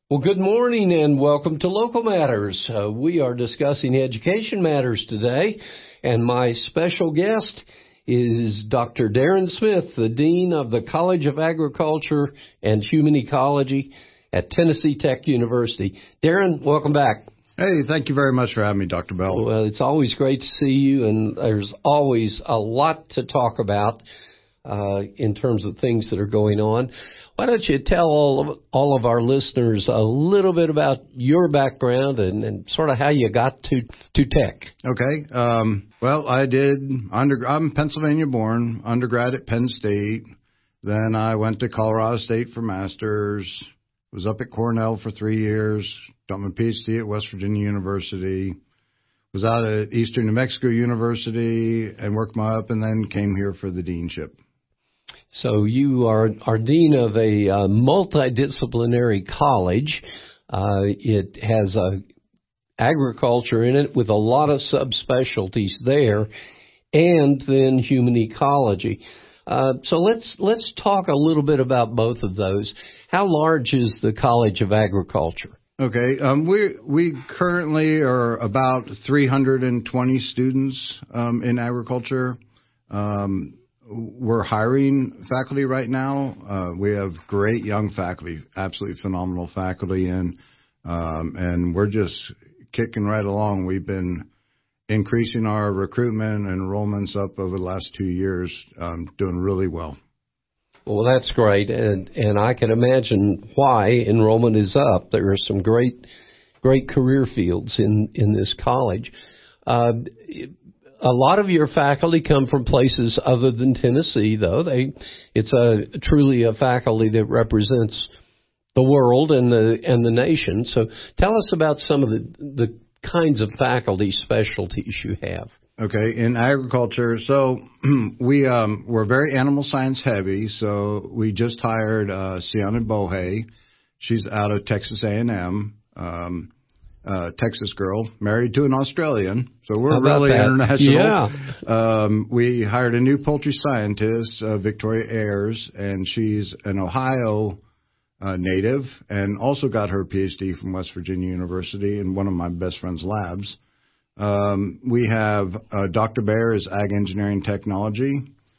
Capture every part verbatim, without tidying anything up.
Well, good morning and welcome to Local Matters. Uh, we are discussing education matters today, and my special guest is Doctor Darren Smith, the Dean of the College of Agriculture and Human Ecology at Tennessee Tech University. Darren, welcome back. Hey, thank you very much for having me, Doctor Bell. Well, it's always great to see you, and there's always a lot to talk about uh, in terms of things that are going on. Why don't you tell all of, all of our listeners a little bit about your background and, and sort of how you got to, to tech? Okay. Um, well, I did under. I'm Pennsylvania born, undergrad at Penn State. Then I went to Colorado State for master's. Was up at Cornell for three years. Got my P H D at West Virginia University. Was out at Eastern New Mexico University and worked my up, and then came here for the deanship. So you are, are dean of a uh, multidisciplinary college. Uh, it has uh, agriculture in it with a lot of subspecialties there, and then human ecology. Uh, so let's let's talk a little bit about both of those. How large is the College of Agriculture? Okay, um, we we currently are about three hundred twenty students um, in agriculture. Um, We're hiring faculty right now. Uh, we have great young faculty, absolutely phenomenal faculty, and um, and we're just kicking right along. We've been increasing our recruitment and enrollments up over the last two years, um, doing really well. Well, that's great, and and I can imagine why enrollment is up. There are some great great career fields in in this college. Uh, A lot of your faculty come from places other than Tennessee, though. They, it's a truly a faculty that represents the world and the and the nation. So tell us about some of the the kinds of faculty specialties you have. Okay, in agriculture, so we um, we're very animal science heavy. So we just hired uh, Sienna Bohe. She's out of Texas A and M. Um, Uh, Texas girl, married to an Australian, so we're really that? international. Yeah. Um, we hired a new poultry scientist, uh, Victoria Ayers, and she's an Ohio uh, native and also got her P H D from West Virginia University in one of my best friend's labs. Um, we have uh, Doctor Baer is Ag Engineering Technology,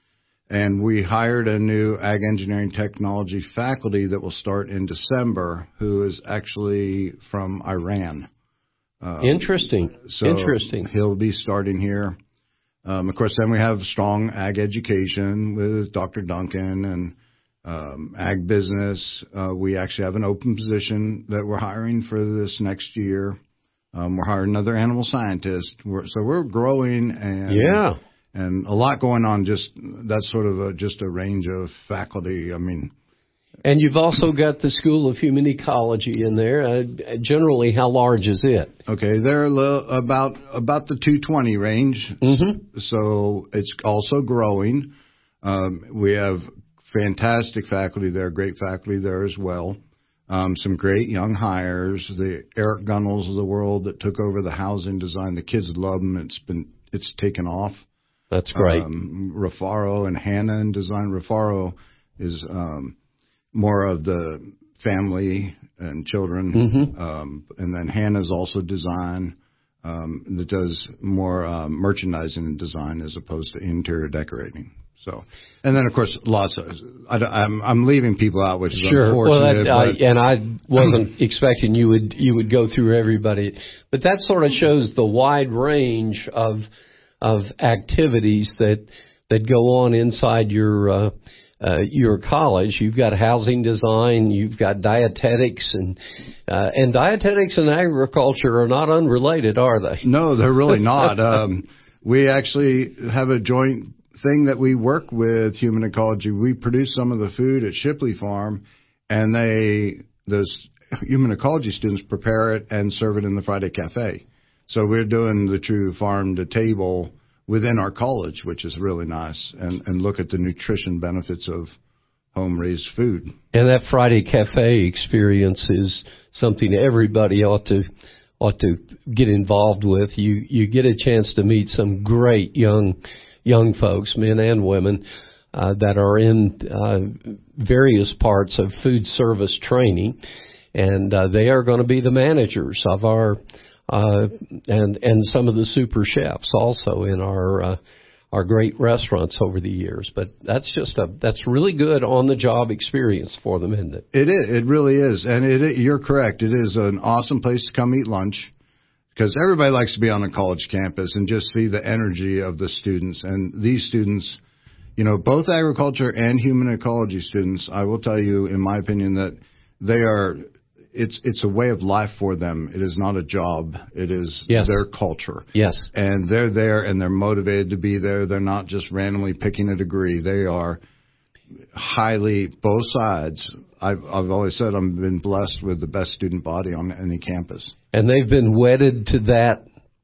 and we hired a new Ag Engineering Technology faculty that will start in December, who is actually from Iran. Um, Interesting. So Interesting. He'll be starting here. Um, of course, then we have strong ag education with Doctor Duncan and um, ag business. Uh, we actually have an open position that we're hiring for this next year. Um, we're hiring another animal scientist. We're, so we're growing and yeah, and a lot going on. Just that's sort of a, just a range of faculty. I mean. And you've also got the School of Human Ecology in there. Uh, generally, how large is it? Okay, they're a little, about about the two twenty range. Mm-hmm. So it's also growing. Um, we have fantastic faculty there, great faculty there as well. Um, some great young hires. The Eric Gunnels of the world that took over the housing design. The kids love them. It's been it's taken off. That's great. Um, Rafaro and Hannah in design. Rafaro is um, more of the family and children, mm-hmm. um, and then Hannah's also design um, that does more um, merchandising and design as opposed to interior decorating. So, and then of course lots of I, I'm I'm leaving people out, which is sure. unfortunate. Well, that, but, uh, and I wasn't expecting you would you would go through everybody, but that sort of shows the wide range of of activities that that go on inside your. Uh, Uh, your college. You've got housing design, you've got dietetics, and uh, and dietetics and agriculture are not unrelated, are they? No, they're really not. um, we actually have a joint thing that we work with Human Ecology. We produce some of the food at Shipley Farm, and they those Human Ecology students prepare it and serve it in the Friday Cafe. So we're doing the true farm to table within our college, which is really nice, and, and look at the nutrition benefits of home-raised food. And that Friday Cafe experience is something everybody ought to ought to get involved with. You you get a chance to meet some great young young folks, men and women, uh, that are in uh, various parts of food service training. and uh, they are going to be the managers of our uh, and and some of the super chefs also in our uh, our great restaurants over the years. But that's just a that's really good on the job experience for them, isn't it? It is. It really is, and it, you're correct. It is an awesome place to come eat lunch, because everybody likes to be on a college campus and just see the energy of the students. And these students, you know, both agriculture and human ecology students, I will tell you, in my opinion, that they are, it's it's a way of life for them. It is not a job. It is yes. their culture. Yes. And they're there, and they're motivated to be there. They're not just randomly picking a degree. They are highly, both sides. I've, I've always said I've been blessed with the best student body on any campus. And they've been wedded to that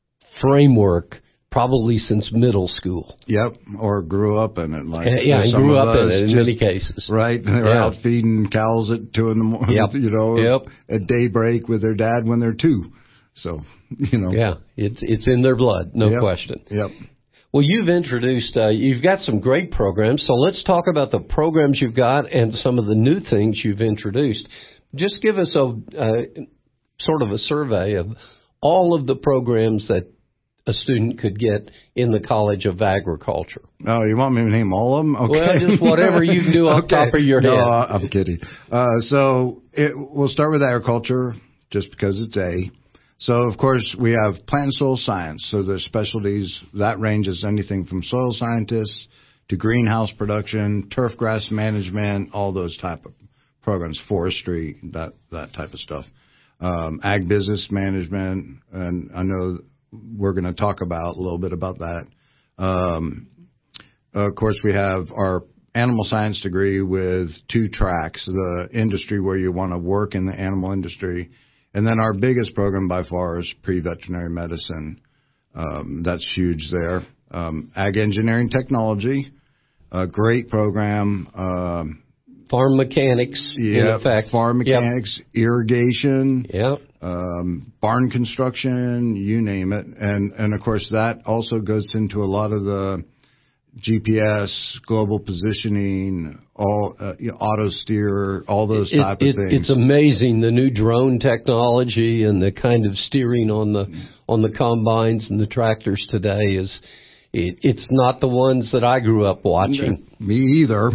framework probably since middle school. Yep, or grew up in it. Like uh, yeah, and grew up in it in just, many cases. Right, they're yeah. out feeding cows at two in the morning. Yep. You know, yep. at daybreak with their dad when they're two. So, you know. Yeah, it's it's in their blood, no yep. question. Yep. Well, you've introduced, uh, you've got some great programs, so let's talk about the programs you've got and some of the new things you've introduced. Just give us a uh, sort of a survey of all of the programs that a student could get in the College of Agriculture. Oh, you want me to name all of them? Okay. Well, just whatever you can do off okay. the top of your head. No, I'm kidding. Uh, so it, we'll start with agriculture, just because it's A. So, of course, we have plant and soil science. So the specialties, that ranges anything from soil scientists to greenhouse production, turf grass management, all those type of programs, forestry, that that type of stuff. Um, ag business management, and I know we're going to talk about a little bit about that. Um, of course, we have our animal science degree with two tracks, the industry where you want to work in the animal industry, and then our biggest program by far is pre-veterinary medicine. Um, that's huge there. Um, ag engineering technology, a great program. Um, farm mechanics, yeah, in effect. Farm mechanics, yep. irrigation, yep. um, barn construction, you name it. And, and, of course, that also goes into a lot of the G P S, global positioning, all uh, you know, auto steer, all those it, type it, of things. It's amazing, the new drone technology and the kind of steering on the on the combines and the tractors today is it, it's not the ones that I grew up watching. Me either.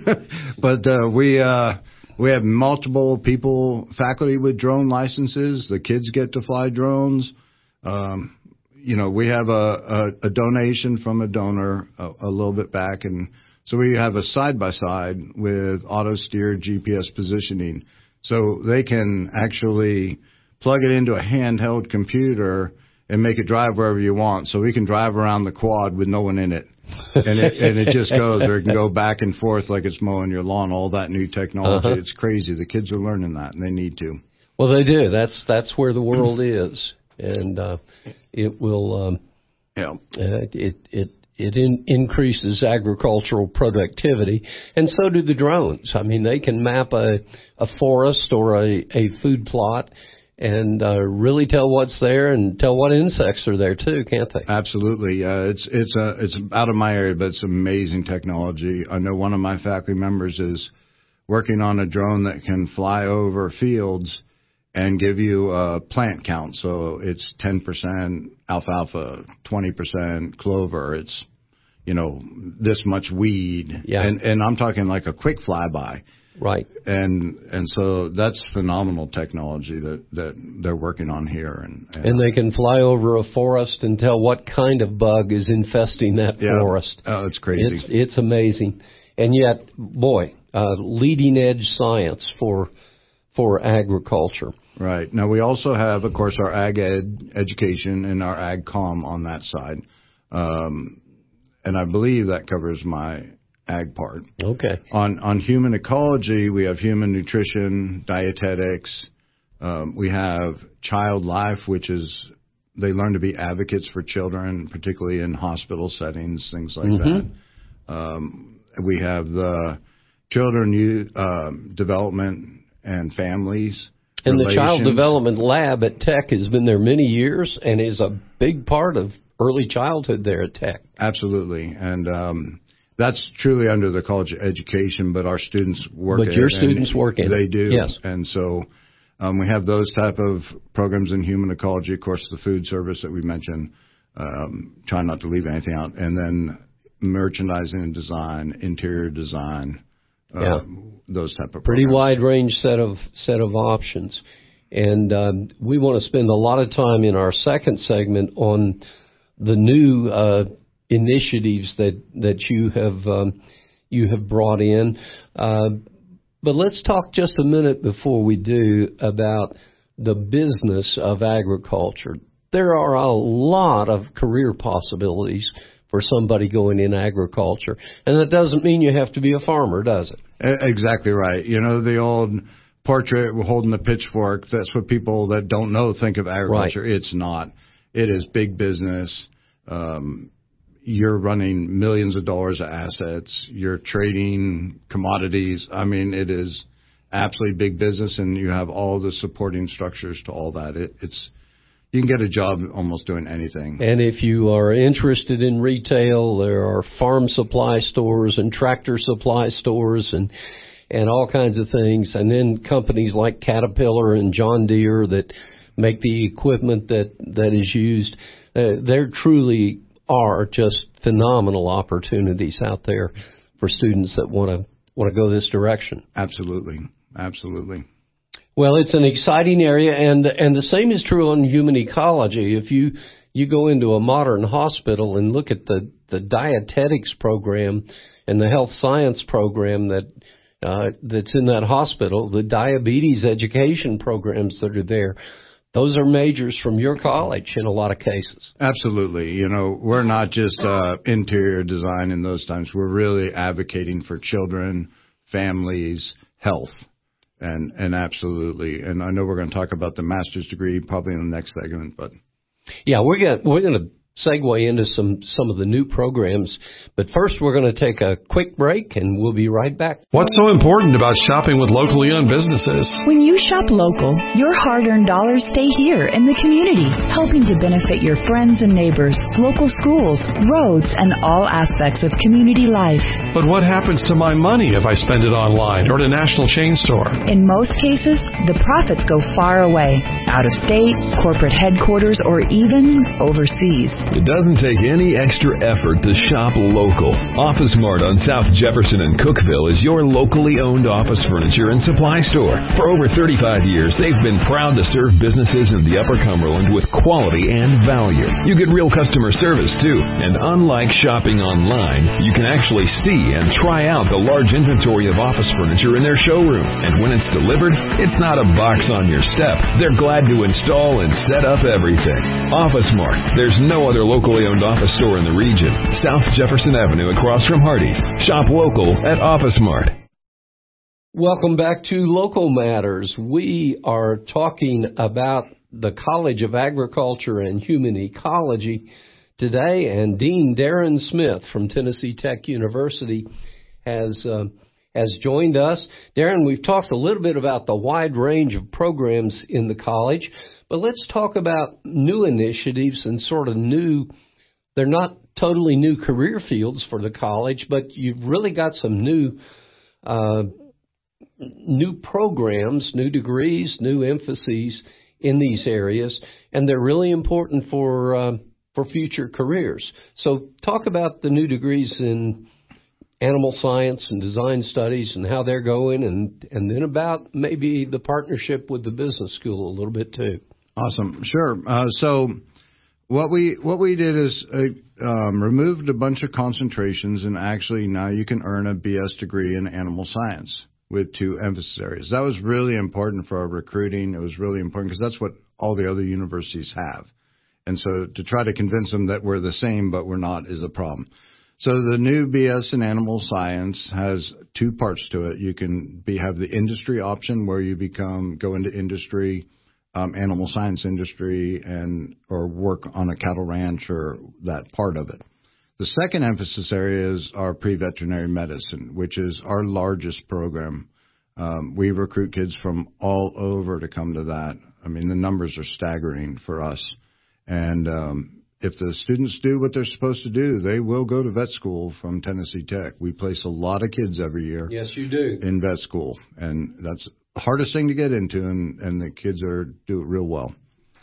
But uh, we uh, we have multiple people, faculty with drone licenses. The kids get to fly drones. Um, You know, we have a, a, a donation from a donor a, a little bit back, and so we have a side-by-side with auto-steer G P S positioning. So they can actually plug it into a handheld computer and make it drive wherever you want. So we can drive around the quad with no one in it. And it, and it just goes, or it can go back and forth like it's mowing your lawn, all that new technology. Uh-huh. It's crazy. The kids are learning that, and they need to. Well, they do. That's that's where the world is. And uh, it will, um, yeah. uh, it it it in, increases agricultural productivity, and so do the drones. I mean, they can map a a forest or a, a food plot and uh, really tell what's there and tell what insects are there too, can't they? Absolutely. Uh, it's it's a it's out of my area, but it's amazing technology. I know one of my faculty members is working on a drone that can fly over fields and give you a plant count. So it's ten percent alfalfa, twenty percent clover. It's, you know, this much weed. Yeah. And, and I'm talking like a quick flyby. Right. And and so that's phenomenal technology that, that they're working on here. And, and, and they can fly over a forest and tell what kind of bug is infesting that yeah. forest. Oh, it's crazy. It's, it's amazing. And yet, boy, uh, leading edge science for for agriculture. Right. Now, we also have, of course, our ag ed education and our ag comm on that side. Um, and I believe that covers my ag part. Okay. On on human ecology, we have human nutrition, dietetics. Um, we have child life, which is they learn to be advocates for children, particularly in hospital settings, things like mm-hmm. that. Um, we have the children youth, um, development and families. And relations. the Child Development Lab at Tech has been there many years and is a big part of early childhood there at Tech. Absolutely. And um, that's truly under the College of Education, but our students work but in it. But your students work in They it. do. Yes. And so Um, we have those type of programs in human ecology, of course, the food service that we mentioned, um, trying not to leave anything out, and then merchandising and design, interior design, uh, yeah. those type of programs. Pretty wide range set of set of options. And um, we want to spend a lot of time in our second segment on the new uh, initiatives that, that you have um, you have brought in. Uh, But let's talk just a minute before we do about the business of agriculture. There are a lot of career possibilities for somebody going in agriculture. And that doesn't mean you have to be a farmer, does it? Exactly right. You know, the old portrait holding the pitchfork, that's what people that don't know think of agriculture. Right. It's not. It is big business. Um You're running millions of dollars of assets. You're trading commodities. I mean, it is absolutely big business, and you have all the supporting structures to all that. It, it's you can get a job almost doing anything. And if you are interested in retail, there are farm supply stores and tractor supply stores and and all kinds of things. And then companies like Caterpillar and John Deere that make the equipment that that is used. Uh, they're truly are just phenomenal opportunities out there for students that want to want to go this direction. Absolutely, absolutely. Well, it's an exciting area, and and the same is true on human ecology. If you you go into a modern hospital and look at the the dietetics program and the health science program that uh, that's in that hospital, the diabetes education programs that are there. Those are majors from your college in a lot of cases. Absolutely. You know, we're not just uh, interior design in those times. We're really advocating for children, families, health, and and absolutely. And I know we're going to talk about the master's degree probably in the next segment, but yeah, we're going we're going to segue into some some of the new programs. But first, we're going to take a quick break, and we'll be right back. What's so important about shopping with locally owned businesses? When you shop local, your hard-earned dollars stay here in the community, helping to benefit your friends and neighbors, local schools, roads, and all aspects of community life. But what happens to my money if I spend it online or at a national chain store? In most cases, the profits go far away, out of state, corporate headquarters, or even overseas. It doesn't take any extra effort to shop local. Office Mart on South Jefferson and Cookeville is your locally owned office furniture and supply store. For over thirty-five years, they've been proud to serve businesses in the Upper Cumberland with quality and value. You get real customer service, too. And unlike shopping online, you can actually see and try out the large inventory of office furniture in their showroom. And when it's delivered, it's not a box on your step. They're glad to install and set up everything. Office Mart. There's no other locally owned office store in the region. South Jefferson Avenue across from Hardee's. Shop local at Office Mart. Welcome back to Local Matters. We are talking about the College of Agriculture and Human Ecology today, and Dean Darren Smith from Tennessee Tech University has uh, has joined us. Darren, we've talked a little bit about the wide range of programs in the college, but let's talk about new initiatives and sort of new, they're not totally new career fields for the college, but you've really got some new uh, new programs, new degrees, new emphases in these areas, and they're really important for uh, for future careers. So talk about the new degrees in animal science and design studies and how they're going, and, and then about maybe the partnership with the business school a little bit too. Awesome. Sure. Uh, so what we what we did is uh, um, removed a bunch of concentrations, and actually now you can earn a B S degree in animal science with two emphasis areas. That was really important for our recruiting. It was really important because that's what all the other universities have. And so to try to convince them that we're the same but we're not is a problem. So the new B S in animal science has two parts to it. You can be have the industry option where you become go into industry, um, animal science industry, and or work on a cattle ranch or that part of it. The second emphasis area is our pre-veterinary medicine, which is our largest program. Um, we recruit kids from all over to come to that. I mean, the numbers are staggering for us. And um, if the students do what they're supposed to do, they will go to vet school from Tennessee Tech. We place a lot of kids every year. Yes, you do. In vet school, and that's hardest thing to get into, and, and the kids are do it real well.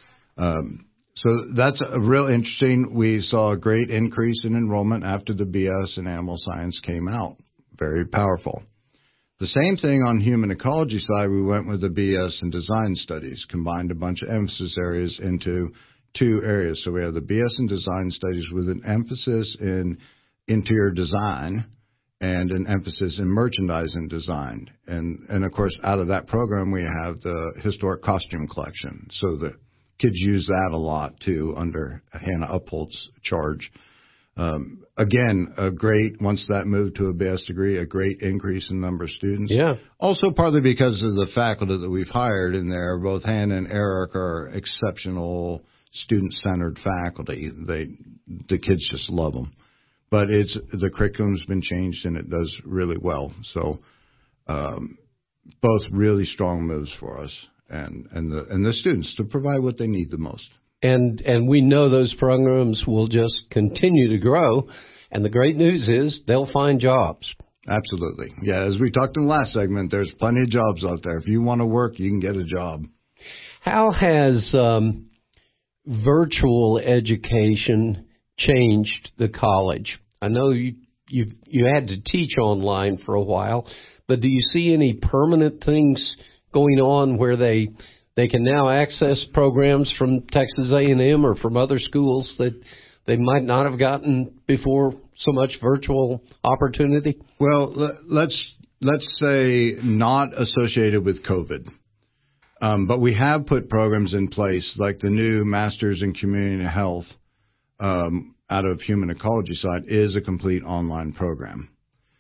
Um, so that's a real interesting. We saw a great increase in enrollment after the B S in animal science came out. Very powerful. The same thing on human ecology side, we went with the B S in design studies, combined a bunch of emphasis areas into two areas. So we have the B S in design studies with an emphasis in interior design and an emphasis in merchandising design. And, and of course, out of that program, we have the historic costume collection. So the kids use that a lot, too, under Hannah Upholt's charge. Um, again, a great, once that moved to a B S degree, a great increase in number of students. Yeah. Also partly because of the faculty that we've hired in there. Both Hannah and Eric are exceptional student-centered faculty. They, the kids just love them. But it's, the curriculum's been changed and it does really well. So, um, both really strong moves for us and, and the, and the students to provide what they need the most. And and we know those programs will just continue to grow. And the great news is they'll find jobs. Absolutely. Yeah, as we talked in the last segment, there's plenty of jobs out there. If you want to work, you can get a job. How has um, virtual education changed the college? I know you you you had to teach online for a while, but do you see any permanent things going on where they They can now access programs from Texas A and M or from other schools that they might not have gotten before so much virtual opportunity? Well, let's let's say not associated with COVID. Um, but we have put programs in place like the new Masters in Community Health um, out of Human Ecology side is a complete online program.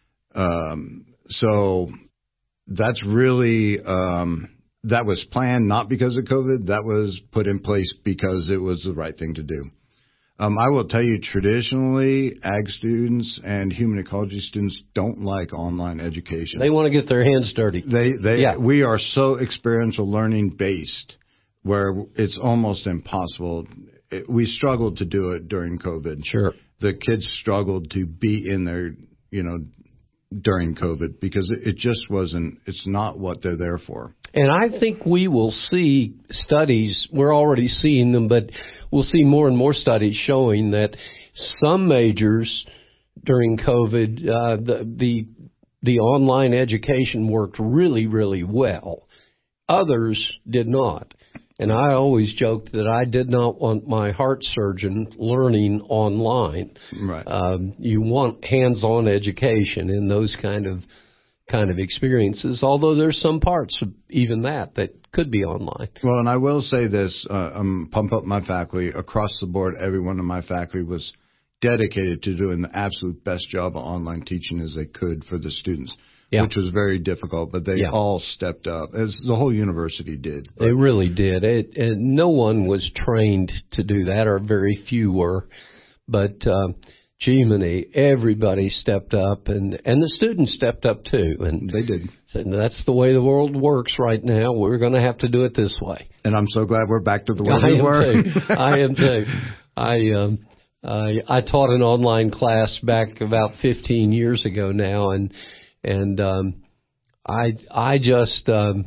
Um, so that's really... Um, That was planned not because of COVID. That was put in place because it was the right thing to do. Um, I will tell you, traditionally, ag students and human ecology students don't like online education. They want to get their hands dirty. They, they, yeah. We are so experiential learning based where it's almost impossible. It, we struggled to do it during COVID. Sure. The kids struggled to be in there, you know, during COVID because it, it just wasn't, it's not what they're there for. And I think we will see studies, we're already seeing them, but we'll see more and more studies showing that some majors during COVID, uh, the, the, the online education worked really, really well. Others did not. And I always joked that I did not want my heart surgeon learning online. Right. Um, you want hands-on education in those kind of kind of experiences, although there's some parts of even that that could be online. Well, and I will say this, uh, um, pump up my faculty. Across the board, every one of my faculty was dedicated to doing the absolute best job of online teaching as they could for the students, yeah. which was very difficult, but they yeah. all stepped up, as the whole university did. But, they really did. It, it, no one was trained to do that, or very few were, but uh, Gemini, everybody stepped up, and, and the students stepped up too. And they did. And that's the way the world works right now. We're going to have to do it this way. And I'm so glad we're back to the way I we am were. Too. I am too. I um, I, I taught an online class back about fifteen years ago now, and and um, I I just um,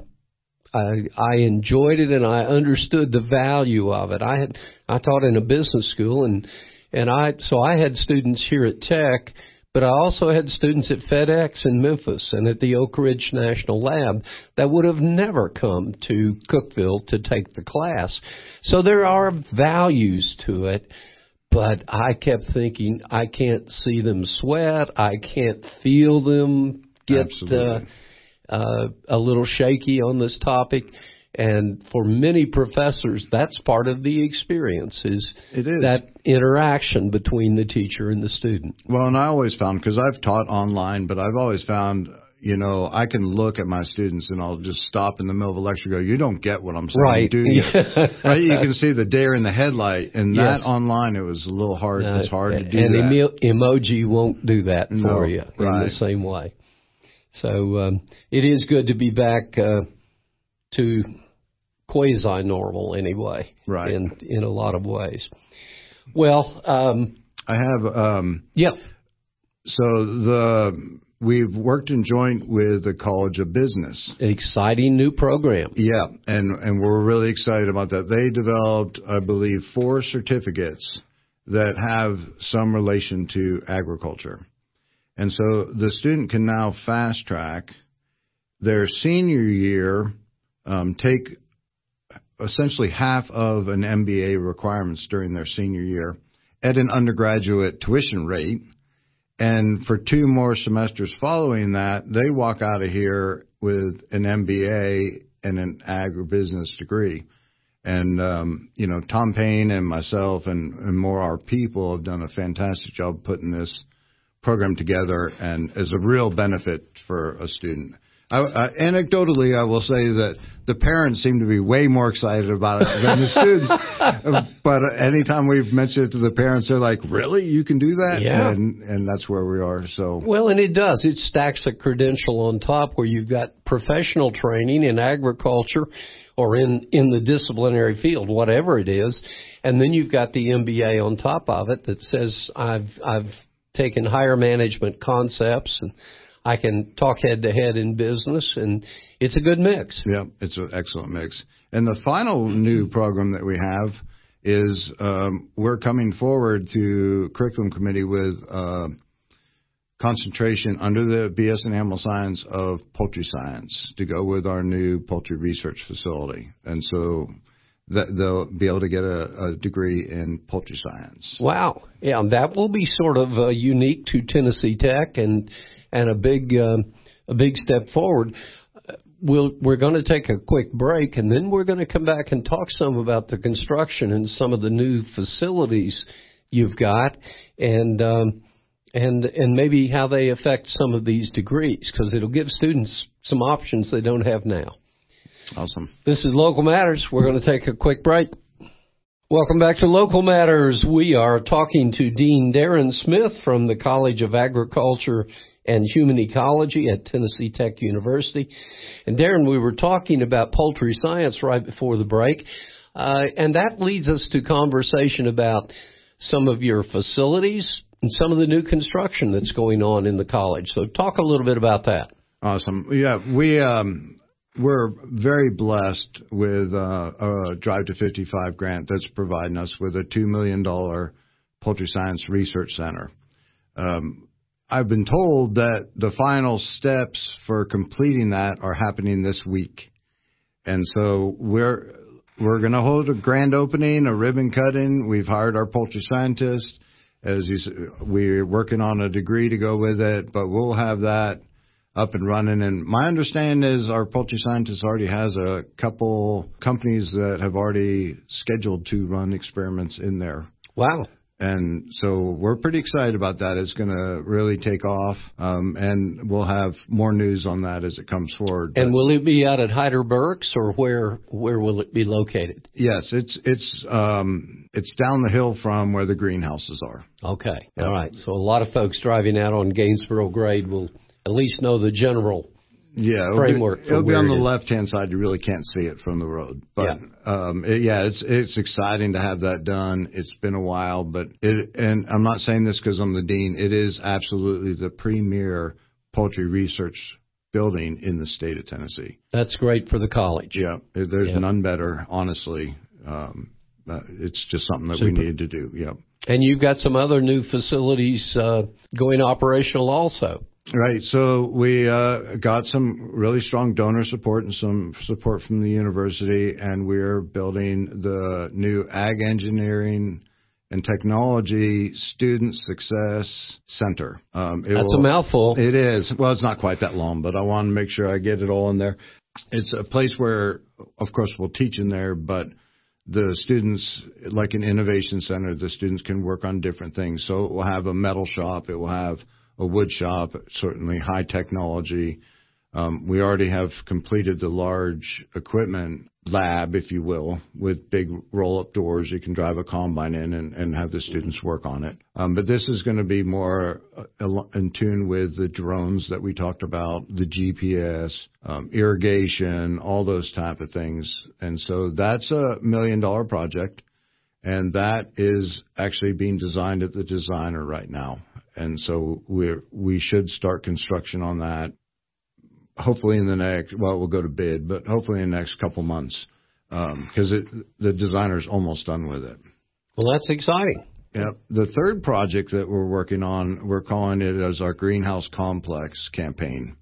I I enjoyed it, and I understood the value of it. I had I taught in a business school, and and I so I had students here at Tech, but I also had students at FedEx in Memphis and at the Oak Ridge National Lab that would have never come to Cookeville to take the class. So there are values to it, but I kept thinking, I can't see them sweat. I can't feel them get uh, uh, a little shaky on this topic. And for many professors, that's part of the experience, is, it is that interaction between the teacher and the student. Well, and I always found, because I've taught online, but I've always found, you know, I can look at my students and I'll just stop in the middle of a lecture and go, you don't get what I'm saying, right. do you? Right? You can see the deer in the headlight, and yes. that online, it was a little hard. No, it's hard to do and that. And emoji won't do that for no, you right. in the same way. So um, it is good to be back uh, to quasi-normal anyway, right. in in a lot of ways. Well, um, I have, um, yeah. So the we've worked in joint with the College of Business. An exciting new program. Yeah, and, and we're really excited about that. They developed, I believe, four certificates that have some relation to agriculture. And so the student can now fast track their senior year, um, take essentially half of an M B A requirements during their senior year at an undergraduate tuition rate. And for two more semesters following that, they walk out of here with an M B A and an agribusiness degree. And, um, you know, Tom Payne and myself and, and more our people have done a fantastic job putting this program together, and as a real benefit for a student. I, uh, anecdotally, I will say that the parents seem to be way more excited about it than the students. But uh, anytime we've mentioned it to the parents, they're like, "Really, you can do that?" Yeah. And and that's where we are. So well, and it does. It stacks a credential on top where you've got professional training in agriculture or in in the disciplinary field, whatever it is, and then you've got the M B A on top of it that says I've I've taken higher management concepts and I can talk head-to-head in business, and it's a good mix. Yeah, it's an excellent mix. And the final new program that we have is um, we're coming forward to curriculum committee with uh, concentration under the B S in Animal Science of poultry science to go with our new poultry research facility. And so that they'll be able to get a, a degree in poultry science. Wow. Yeah, that will be sort of uh, unique to Tennessee Tech and and a big um, a big step forward. We'll, we're going to take a quick break, and then we're going to come back and talk some about the construction and some of the new facilities you've got, and um, and and maybe how they affect some of these degrees, because it'll give students some options they don't have now. Awesome. This is Local Matters. We're going to take a quick break. Welcome back to Local Matters. We are talking to Dean Darren Smith from the College of Agriculture and Human Ecology at Tennessee Tech University. And Darren, we were talking about poultry science right before the break, uh, and that leads us to conversation about some of your facilities and some of the new construction that's going on in the college. So talk a little bit about that. Awesome. Yeah, we, um, we're very blessed with uh, a Drive to fifty-five grant that's providing us with a two million dollars Poultry Science Research Center. Um, I've been told that the final steps for completing that are happening this week. And so we're we're going to hold a grand opening, a ribbon cutting. We've hired our poultry scientist. As you said, we're working on a degree to go with it, but we'll have that up and running. And my understanding is our poultry scientist already has a couple companies that have already scheduled to run experiments in there. Wow. And so we're pretty excited about that. It's going to really take off, um, and we'll have more news on that as it comes forward. And but, will it be out at Hyder Burks, or where where will it be located? Yes, it's it's um, it's down the hill from where the greenhouses are. Okay, all right. So a lot of folks driving out on Gainesboro Grade will at least know the general Yeah, it'll framework. Be, it'll be on the it left-hand side. You really can't see it from the road. But, yeah, um, it, yeah it's it's exciting to have that done. It's been a while, but it, and I'm not saying this because I'm the dean. It is absolutely the premier poultry research building in the state of Tennessee. That's great for the college. Yeah, it, there's yeah. none better, honestly. Um, uh, it's just something that Super. we needed to do. Yeah. And you've got some other new facilities uh, going operational also. Right. So we uh, got some really strong donor support and some support from the university, and we're building the new Ag Engineering and Technology Student Success Center. Um, it That's will, a mouthful. It is. Well, it's not quite that long, but I want to make sure I get it all in there. It's a place where, of course, we'll teach in there, but the students, like an innovation center, the students can work on different things. So it will have a metal shop. It will have a wood shop, certainly high technology. Um, we already have completed the large equipment lab, if you will, with big roll-up doors. You can drive a combine in and, and have the students work on it. Um, but this is going to be more uh, in tune with the drones that we talked about, the G P S, um, irrigation, all those type of things. And so that's a million-dollar project, and that is actually being designed at the designer right now. and so we we should start construction on that. Hopefully in the next, well, we'll go to bid, but hopefully in the next couple months, because um, the designer's almost done with it. Well, that's exciting. Yep. The third project that we're working on, we're calling it as our Greenhouse Complex campaign.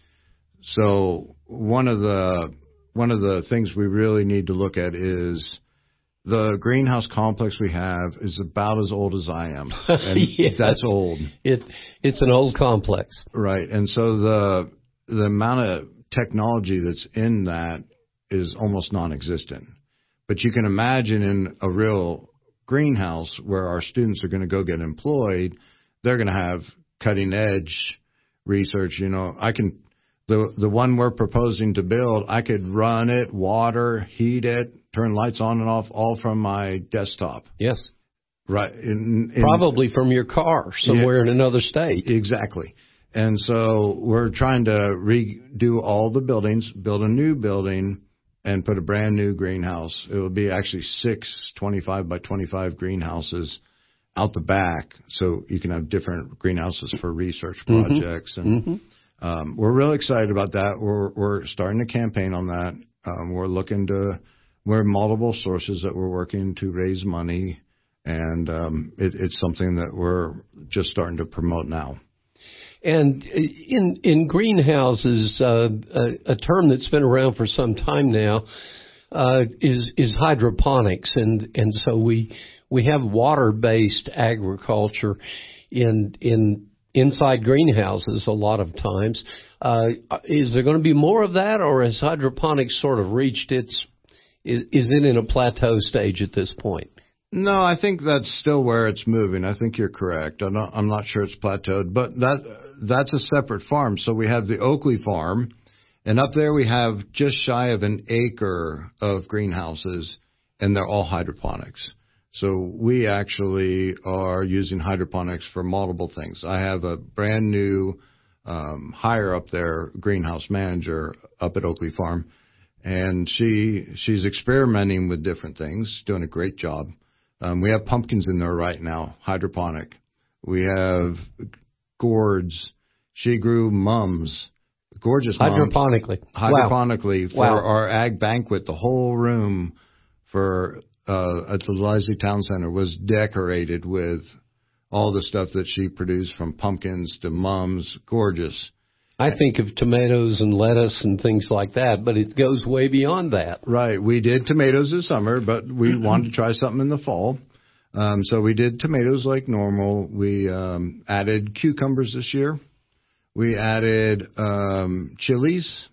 So one of the one of the things we really need to look at is the greenhouse complex we have is about as old as I am. And yes. That's old. It it's an old complex. Right. And so the the amount of technology that's in that is almost non-existent. But you can imagine in a real greenhouse where our students are going to go get employed, they're going to have cutting edge research. You know, I can, the the one we're proposing to build, I could run it, water, heat it, turn lights on and off, all from my desktop. Yes. Right. In, in, Probably from your car somewhere yeah, in another state. Exactly. And so we're trying to redo all the buildings, build a new building, and put a brand new greenhouse. It will be actually six twenty-five by twenty-five greenhouses out the back, so you can have different greenhouses for research projects. Mm-hmm. And mm-hmm. Um, we're really excited about that. We're we're starting a campaign on that. Um, we're looking to we're multiple sources that we're working to raise money, and um, it, it's something that we're just starting to promote now. And in in greenhouses, uh, a, a term that's been around for some time now uh, is is hydroponics, and and so we we have water-based agriculture in in inside greenhouses a lot of times. Uh, is there going to be more of that, or has hydroponics sort of reached its is, is it in a plateau stage at this point? No, I think that's still where it's moving. I think you're correct. I'm not, I'm not sure it's plateaued, but that that's a separate farm. So we have the Oakley farm, and up there we have just shy of an acre of greenhouses, and they're all hydroponics. So we actually are using hydroponics for multiple things. I have a brand new um, hire up there, greenhouse manager up at Oakley Farm, and she she's experimenting with different things, doing a great job. Um, we have pumpkins in there right now, hydroponic. We have gourds. She grew mums, gorgeous mums. Hydroponically. Hydroponically wow. for wow. our ag banquet. The whole room for uh, at the Leslie Town Center was decorated with all the stuff that she produced, from pumpkins to mums. Gorgeous. I think of tomatoes and lettuce and things like that, but it goes way beyond that. Right. We did tomatoes this summer, but we wanted to try something in the fall. Um, so we did tomatoes like normal. We um, added cucumbers this year. We added um, chilies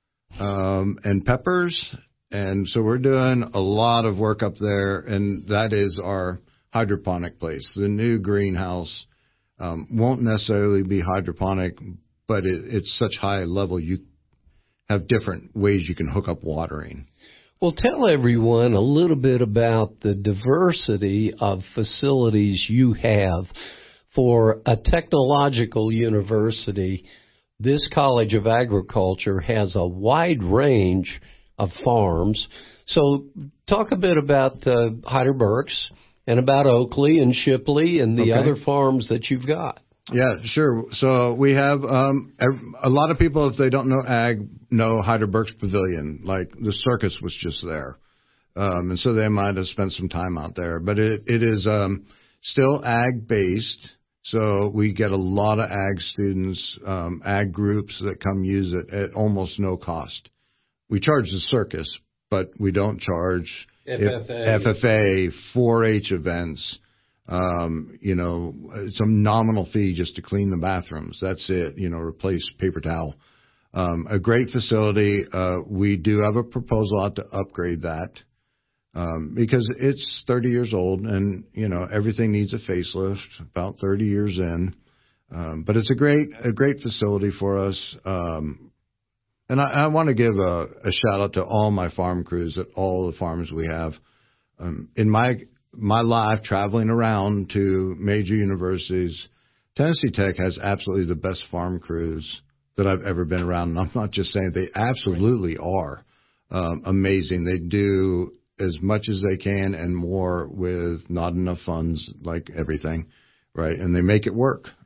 um, and peppers. And so we're doing a lot of work up there, and that is our hydroponic place. The new greenhouse um, won't necessarily be hydroponic, but it, it's such high level, you have different ways you can hook up watering. Well, tell everyone a little bit about the diversity of facilities you have. For a technological university, this College of Agriculture has a wide range of farms. So talk a bit about uh, Hyder Burks and about Oakley and Shipley and the okay. other farms that you've got. Yeah, sure. So we have um, a lot of people, if they don't know ag, know Hyder Burks Pavilion. Like the circus was just there. Um, and so they might have spent some time out there. But it, it is um, still ag-based. So we get a lot of ag students, um, ag groups that come use it at almost no cost. We charge the circus, but we don't charge F F A, F F A four H events. Um, you know, it's a nominal fee just to clean the bathrooms. That's it. You know, replace paper towel. Um, a great facility. Uh, we do have a proposal out to upgrade that um, because it's thirty years old, and you know everything needs a facelift. About thirty years in, um, but it's a great a great facility for us. Um, and I, I want to give a, a shout out to all my farm crews at all the farms we have. Um, in my My life traveling around to major universities, Tennessee Tech has absolutely the best farm crews that I've ever been around. And I'm not just saying, they absolutely are um, amazing. They do as much as they can and more with not enough funds, like everything, right? And they make it work.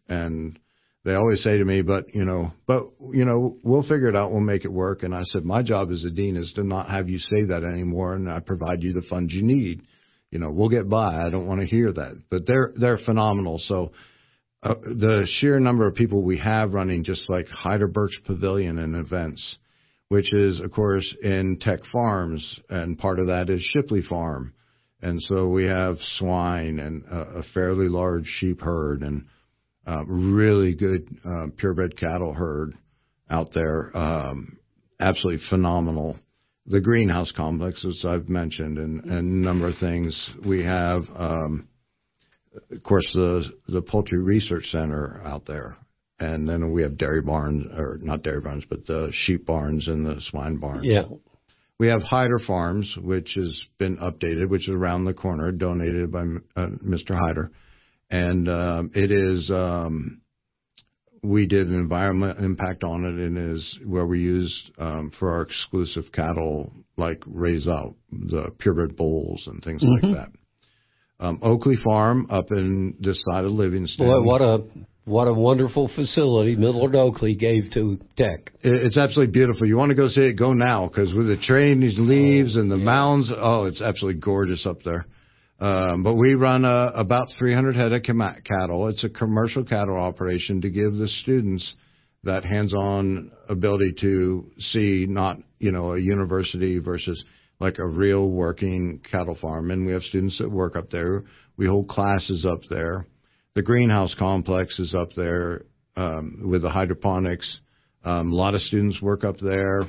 And they always say to me, but, you know, but, you know, we'll figure it out. We'll make it work. And I said, my job as a dean is to not have you say that anymore, and I provide you the funds you need. You know, we'll get by. I don't want to hear that. But they're they're phenomenal. So uh, the sheer number of people we have running, just like Heidelberg's Pavilion and events, which is, of course, in Tech Farms, and part of that is Shipley Farm. And so we have swine and a, a fairly large sheep herd and uh, really good uh, purebred cattle herd out there. Um, absolutely phenomenal. The greenhouse complex, as I've mentioned, and, and a number of things. We have, um, of course, the the Poultry Research Center out there. And then we have dairy barns, or not dairy barns, but the sheep barns and the swine barns. Yeah. We have Hyder Farms, which has been updated, which is around the corner, donated by uh, Mister Hyder. And um, it is, um, we did an environmental impact on it, and is where we use um, for our exclusive cattle, like raise out the purebred bulls and things mm-hmm. like that. Um, Oakley Farm up in this side of Livingston. Boy, what a what a wonderful facility Millard Oakley gave to Tech. It's absolutely beautiful. You want to go see it, go now, because with the train, these leaves oh, and the yeah. mounds, oh, it's absolutely gorgeous up there. Um, but we run uh, about three hundred head of cattle. It's a commercial cattle operation to give the students that hands-on ability to see not, you know, a university versus like a real working cattle farm. And we have students that work up there. We hold classes up there. The greenhouse complex is up there um, with the hydroponics. Um, a lot of students work up there.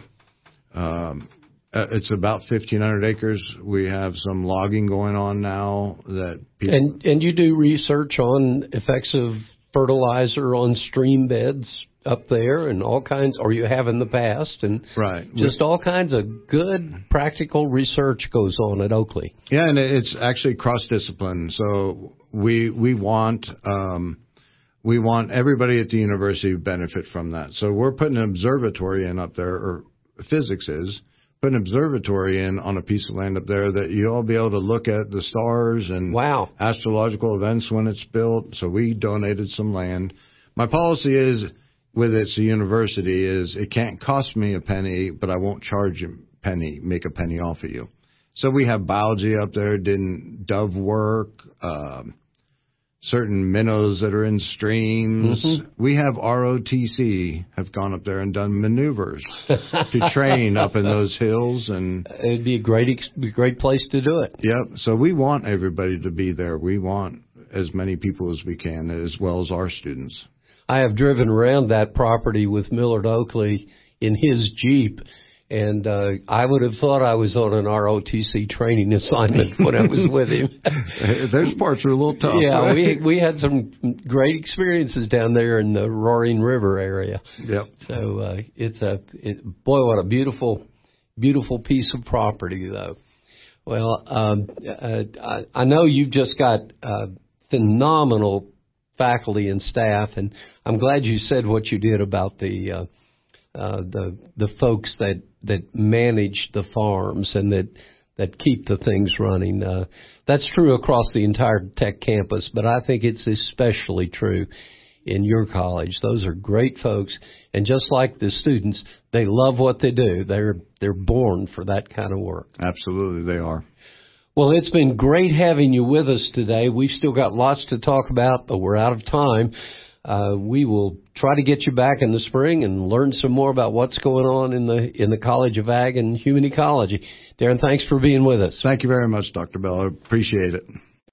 Um, it's about fifteen hundred acres. We have some logging going on now that people... And, and you do research on effects of fertilizer on stream beds up there and all kinds, or you have in the past, and right. just all kinds of good practical research goes on at Oakley. Yeah, and it's actually cross-discipline. So we we want um, we want everybody at the university to benefit from that. So we're putting an observatory in up there, or physics is, put an observatory in on a piece of land up there that you'll all be able to look at the stars and wow. astrological events when it's built. So we donated some land. My policy is, with it's a university, is it can't cost me a penny, but I won't charge you a penny, make a penny off of you. So we have biology up there, doing dove work, um, certain minnows that are in streams. Mm-hmm. We have R O T C have gone up there and done maneuvers to train up in those hills. And it'd be a great, great place to do it. Yep. So we want everybody to be there. We want as many people as we can, as well as our students. I have driven around that property with Millard Oakley in his Jeep, and uh, I would have thought I was on an R O T C training assignment when I was with him. Those parts are a little tough. Yeah, right? we we had some great experiences down there in the Roaring River area. Yep. So uh, it's a it, boy, what a beautiful, beautiful piece of property, though. Well, um, uh, I, I know you've just got uh, phenomenal faculty and staff, and I'm glad you said what you did about the uh, uh, the the folks that, that manage the farms and that that keep the things running. Uh, that's true across the entire Tech campus, but I think it's especially true in your college. Those are great folks, and just like the students, they love what they do. They're they're born for that kind of work. Absolutely, they are. Well, it's been great having you with us today. We've still got lots to talk about, but we're out of time. Uh, we will try to get you back in the spring and learn some more about what's going on in the in the College of Ag and Human Ecology. Darren, thanks for being with us. Thank you very much, Doctor Bell. I appreciate it.